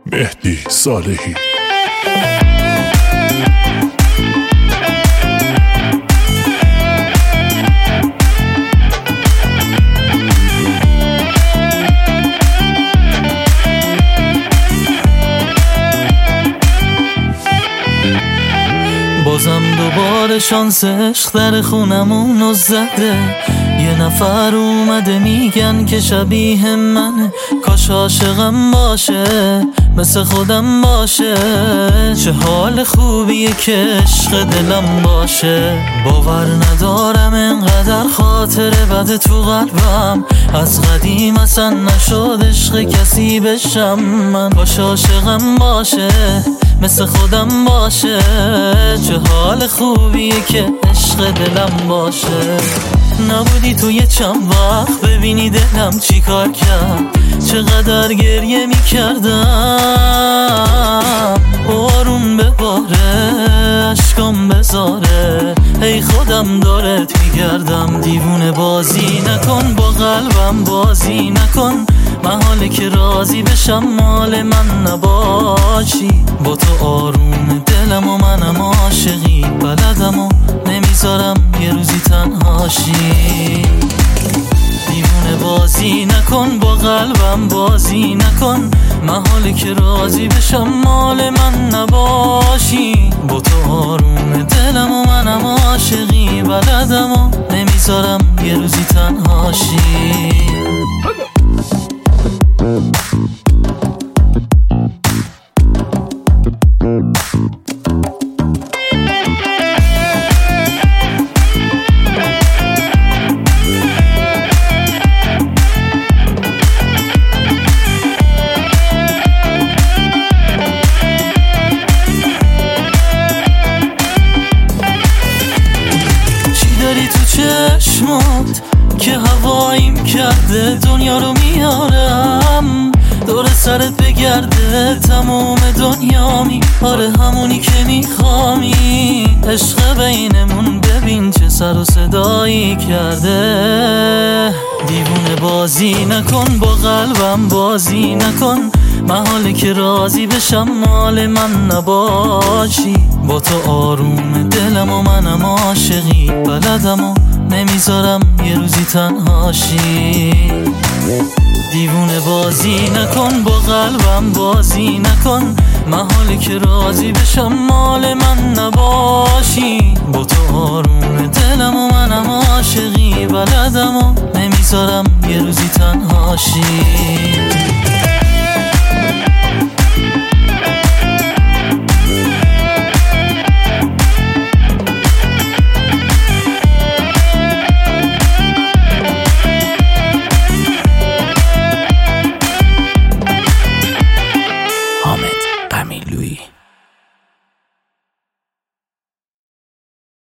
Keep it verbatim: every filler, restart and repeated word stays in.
مهدی صالحی. بازم دوباره شانس عشق در خونمونو زده، یه نفر اومده میگن که شبیه منه، کاش عاشقم باشه مثل خودم باشه، چه حال خوبیه که عشق دلم باشه. باور ندارم انقدر خاطر بده تو قلبم، از قدیم اصلا نشد عشق کسی بشم من، کاش عاشقم باشه مثل خودم باشه، چه حال خوبیه که عشق دلم باشه. نبودی تو یه چند وقت ببینی دلم چی کار کرد، چقدر گریه می کردم، بارون بباره عشقم بذاره، ای خودم دارت میگردم. دیوونه بازی نکن با قلبم، بازی نکن، محاله که راضی بشم مال من نباشی. با تو آروم دلم و منم عاشقی بلدم و نمیذارم یه روزی تنهاشی. دیوونه بازی نکن با قلبم، بازی نکن، محاله که راضی بشم مال من نباشی. با تو آروم دلم و منم عاشقی بلدم و نمیذارم یه روزی تنهاشی. چشمات که هواییم کرده دنیا رو میارم، دور سرت بگرده تموم دنیا می، آره همونی که میخوامی. عشق بینمون ببین چه سر و صدایی کرده. دیوونه بازی نکن با قلبم، بازی نکن، محاله که راضی بشم مال من نباشی. با تو آروم دلم و منم عاشقی بلدم و نمیذارم یه روزی تنهاشی. دیوونه بازی نکن با قلبم، بازی نکن، محاله که راضی بشم مال من نباشی. با تو آروم دلم و منم عاشقی بلدم و نمیذارم یه روزی تنهاشی.